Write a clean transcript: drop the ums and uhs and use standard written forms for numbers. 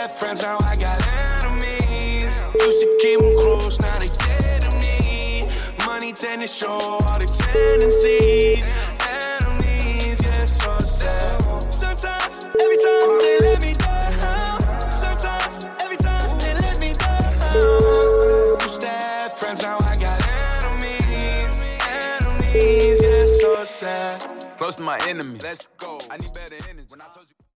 had friends, now I got enemies. Used to keep them close, now they dead to me. Money tend to show all the tendencies. Enemies, yeah, so sad. Sometimes, every time they let me down. Sometimes, every time they let me down. Used to have friends, now I got enemies. Enemies, yeah, so sad. Close to my enemies. Let's go. I need better enemies.